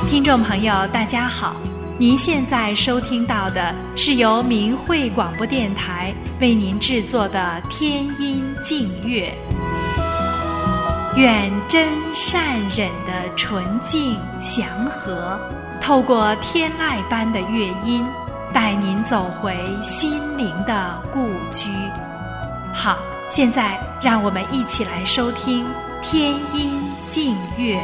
听众朋友大家好，您现在收听到的是由明慧广播电台为您制作的天音净乐。愿真善忍的纯净祥和，透过天籁般的乐音，带您走回心灵的故居。好，现在让我们一起来收听天音净乐。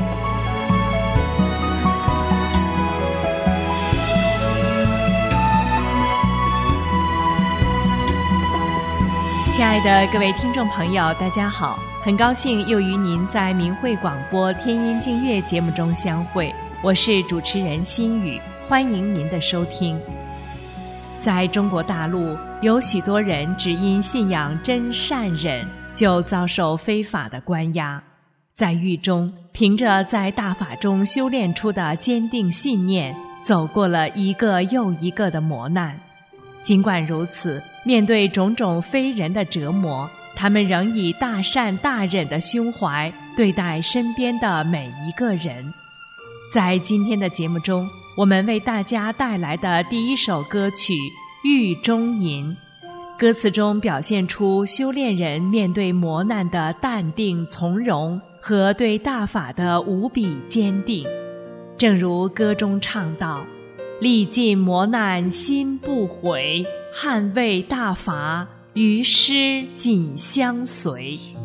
亲爱的各位听众朋友大家好，很高兴又与您在明慧广播天音净乐节目中相会，我是主持人心雨，欢迎您的收听。在中国大陆，有许多人只因信仰真善忍，就遭受非法的关押。在狱中，凭着在大法中修炼出的坚定信念，走过了一个又一个的磨难。尽管如此，面对种种非人的折磨，他们仍以大善大忍的胸怀对待身边的每一个人。在今天的节目中，我们为大家带来的第一首歌曲《狱中吟》，歌词中表现出修炼人面对磨难的淡定从容和对大法的无比坚定。正如歌中唱道，历尽磨难心不悔，捍卫大法于师紧相随。 雪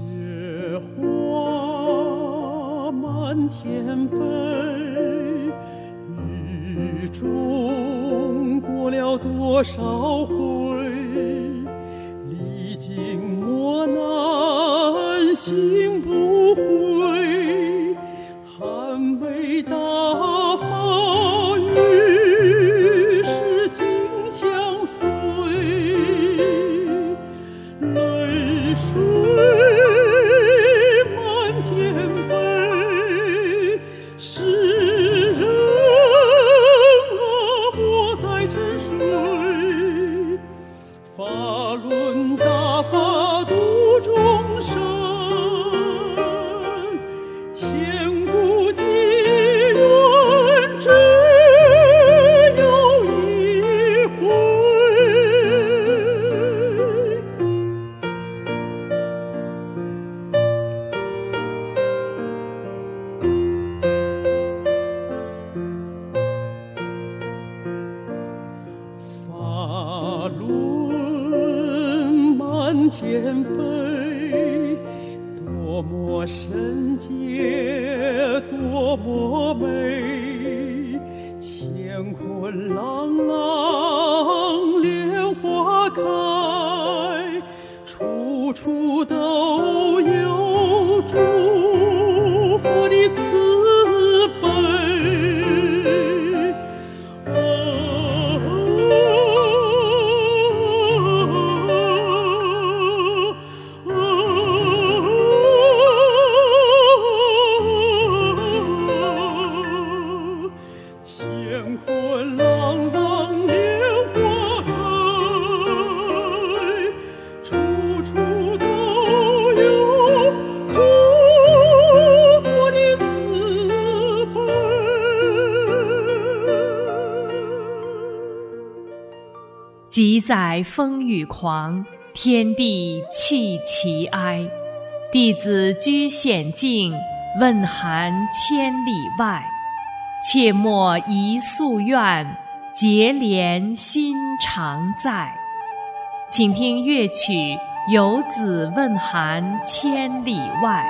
花满天飞，雨中过了多少回，历经磨难心不悔，捍卫大法于师紧相随。泪水满天飞，世人啊莫再沉睡，法轮大法度众生，千古积缘只有一回。法轮满天飞，多么圣洁，多么美，乾坤朗朗莲花开，处处都有诸佛的慈悲。乾坤朗朗莲花开，处处都有诸佛的慈悲。 即在风雨狂，天地泣其哀。弟子居险境，问寒千里外。切莫一夙愿，结连心常在。请听乐曲《游子问寒千里外》。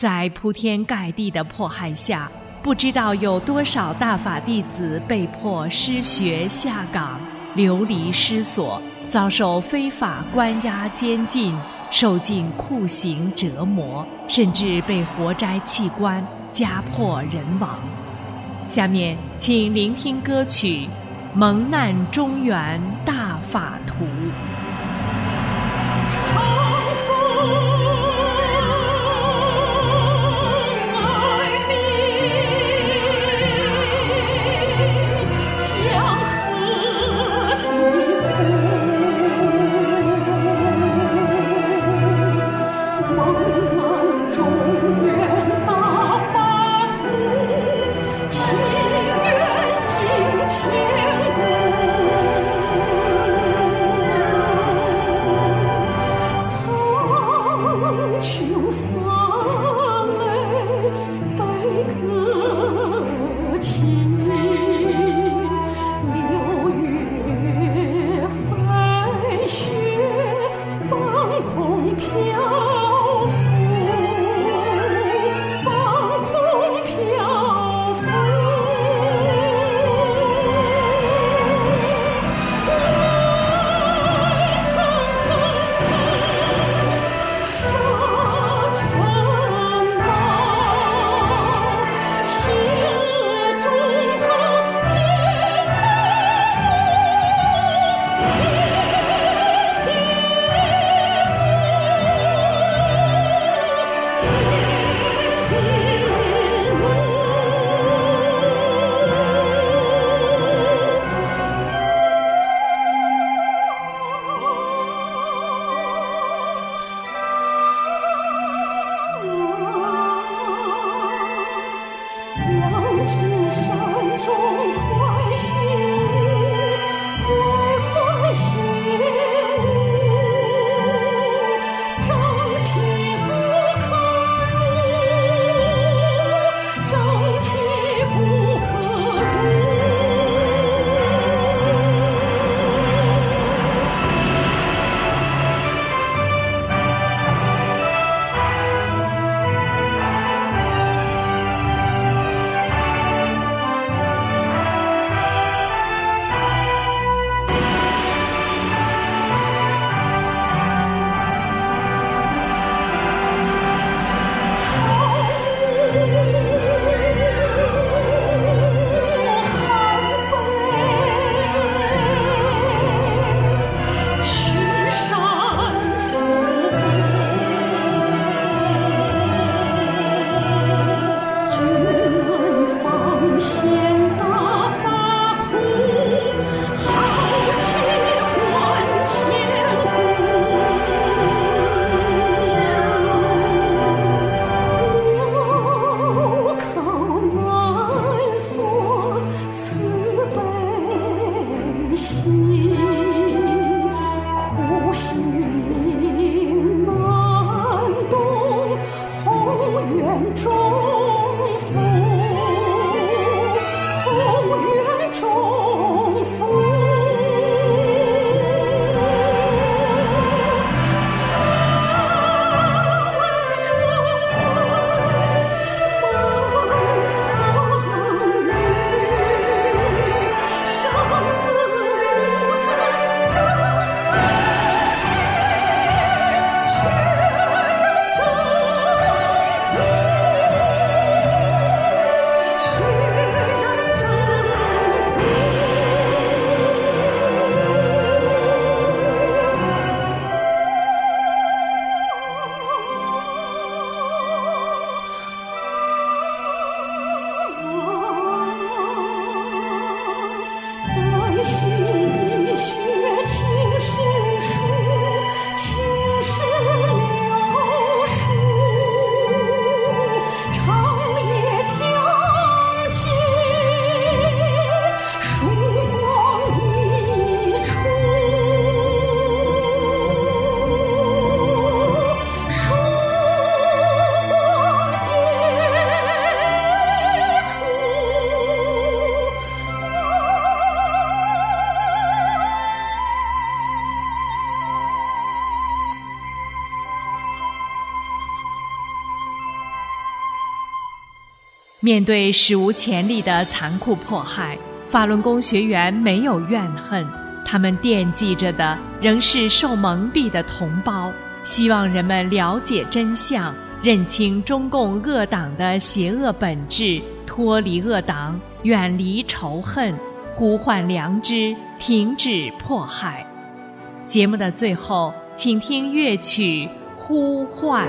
在铺天盖地的迫害下，不知道有多少大法弟子被迫失学下岗，流离失所，遭受非法关押监禁，受尽酷刑折磨，甚至被活摘器官，家破人亡。下面请聆听歌曲《蒙难中原大法图》。 曾面对史无前例的残酷迫害，法轮功学员没有怨恨，他们惦记着的仍是受蒙蔽的同胞，希望人们了解真相，认清中共恶党的邪恶本质，脱离恶党，远离仇恨，呼唤良知，停止迫害。节目的最后，请听乐曲《呼唤》。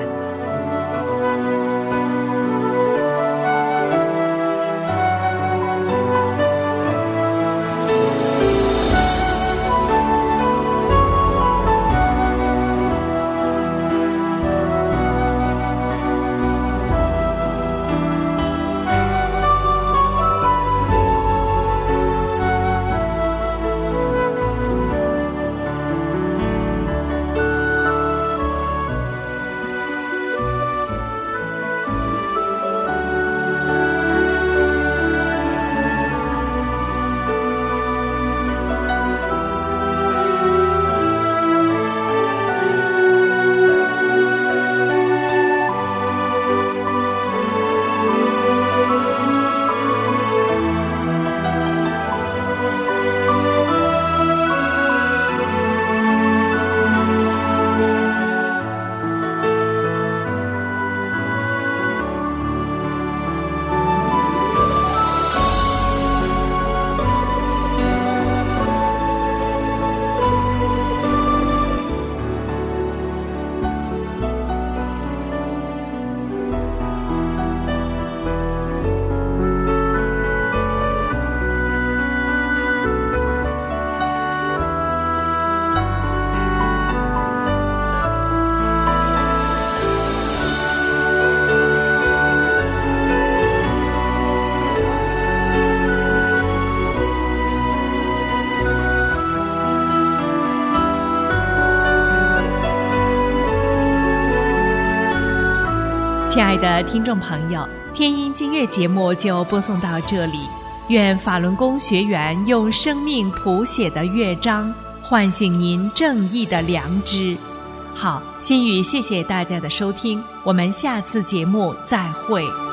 亲爱的听众朋友，天音经乐节目就播送到这里。愿法轮功学员用生命谱写的乐章，唤醒您正义的良知。好，心语谢谢大家的收听，我们下次节目再会。